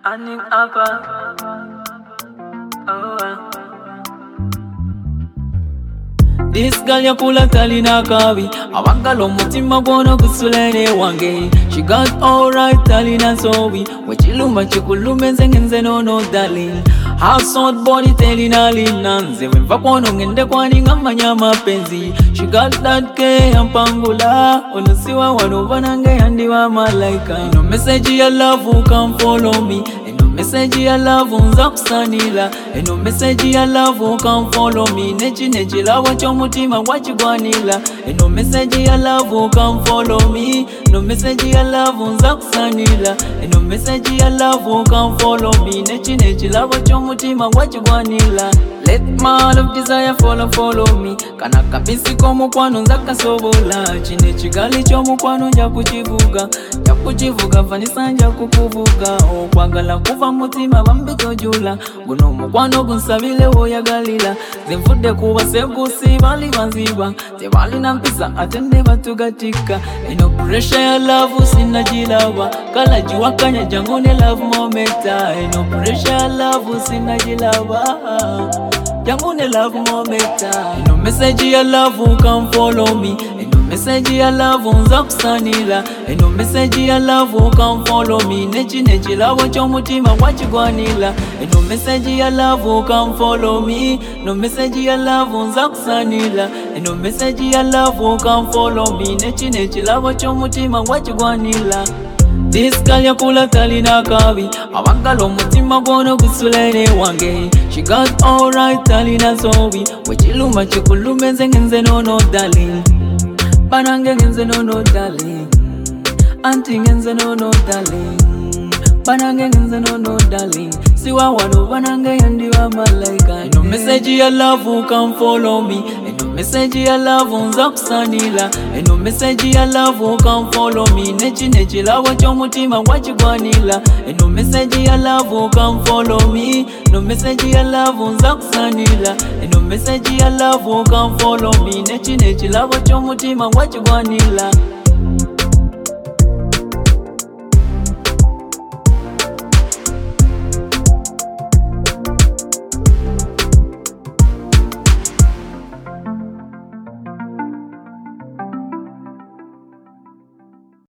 Aning apa? This girl ya kula talina kawi Awangalo mutima gwono gusulene wange. She got alright talina sowi Wachiluma chikulume nzengenze no darling. Half sort body telina linanze Wemva kwono ngende kwani ngamanya mapenzi. She got that K ampangula Onusiwa wanovanange yandiwa malaika. No message ya love come follow me. Message ya love unza kusanila. Eno message ya love come follow me. Nechi lawa chomutima wachigwanila. Eno message ya love come follow me. No message ya love unza kusanila. Eno message ya love come follow me. Nechi lawa chomutima wachigwanila. Let my love desire follow me. Kana kabisi komu kwanu nza kasobola. Chine chigali chomu kwanu nja kuchivuga. Kuchivuga vanisa nja kukuvuga. Okwagala kuva mutima bambito jula. Guno mukwano gunsabile woyagalila. Zinfude kuwa segusi bali banziba. Tebali nampisa atende batugatika. Eno pressure ya love sinajilawa. Kala jiwa kanya jangone love momenta. Eno pressure ya love sinajilawa. Jangone love momenta. Eno message ya love come follow me. Message ya love unza kusanila. Eno message ya love come follow me. Nechi lawa chomutima wachigwanila. Eno message ya love come follow me. No message ya love unza kusanila. Eno message ya love come follow me. Nechi lawa chomutima wachigwanila. This girl ya kula talina kawi Awangalo mutima gwono gusulene wange. She got alright talina sowi Wachiluma chikulume nzengenze no darling. Banange ngenze no darling. Auntie ngenze no darling. Banange ngenze no darling. Siwa wano banange yandiwa malaika. Eno message ya love come follow me. Eno message ya love unza kusanila. Eno message ya love come follow me. Nechi lawa chomutima wachigwanila. Eno message ya love come follow me. No message ya love unza kusanila. Eno message ya love come follow me. Nechi lawa chomutima wachigwanila.